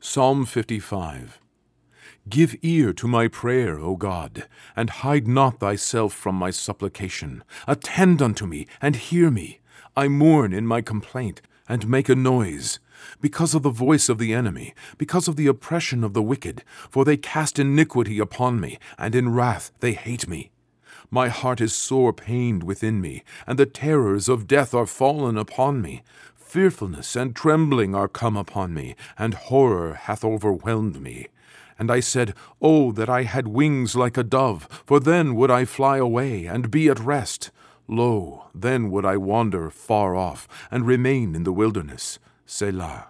Psalm 55. Give ear to my prayer, O God, and hide not thyself from my supplication. Attend unto me, and hear me. I mourn in my complaint, and make a noise, because of the voice of the enemy, because of the oppression of the wicked, for they cast iniquity upon me, and in wrath they hate me. My heart is sore pained within me, and the terrors of death are fallen upon me. Fearfulness and trembling are come upon me, and horror hath overwhelmed me. And I said, Oh, that I had wings like a dove, for then would I fly away, and be at rest. Lo, then would I wander far off, and remain in the wilderness. Selah.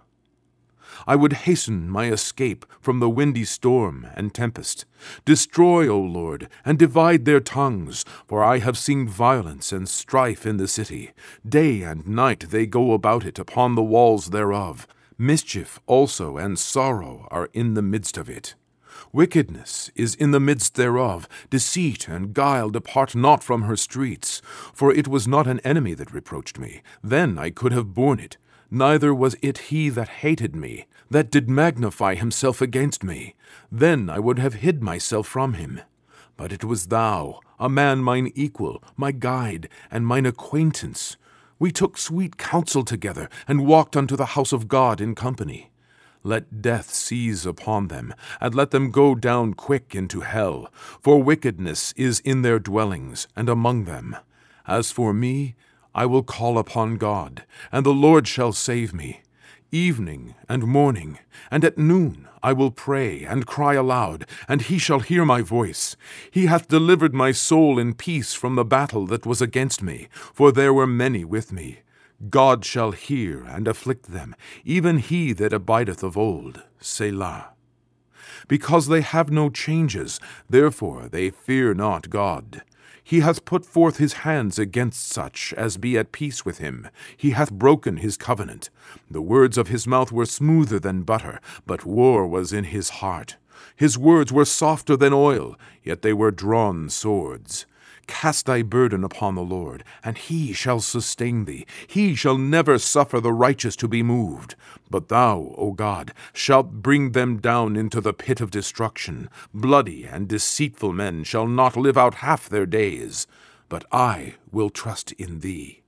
I would hasten my escape from the windy storm and tempest. Destroy, O Lord, and divide their tongues, for I have seen violence and strife in the city. Day and night they go about it upon the walls thereof. Mischief also and sorrow are in the midst of it. Wickedness is in the midst thereof. Deceit and guile depart not from her streets. For it was not an enemy that reproached me. Then I could have borne it. Neither was it he that hated me, that did magnify himself against me. Then I would have hid myself from him. But it was thou, a man mine equal, my guide, and mine acquaintance. We took sweet counsel together, and walked unto the house of God in company. Let death seize upon them, and let them go down quick into hell, for wickedness is in their dwellings, and among them. As for me, I will call upon God, and the Lord shall save me. Evening and morning, and at noon I will pray and cry aloud, and he shall hear my voice. He hath delivered my soul in peace from the battle that was against me, for there were many with me. God shall hear and afflict them, even he that abideth of old. Selah. Because they have no changes, therefore they fear not God. He hath put forth his hands against such as be at peace with him. He hath broken his covenant. The words of his mouth were smoother than butter, but war was in his heart. His words were softer than oil, yet they were drawn swords. Cast thy burden upon the Lord, and he shall sustain thee. He shall never suffer the righteous to be moved. But thou, O God, shalt bring them down into the pit of destruction. Bloody and deceitful men shall not live out half their days. But I will trust in thee.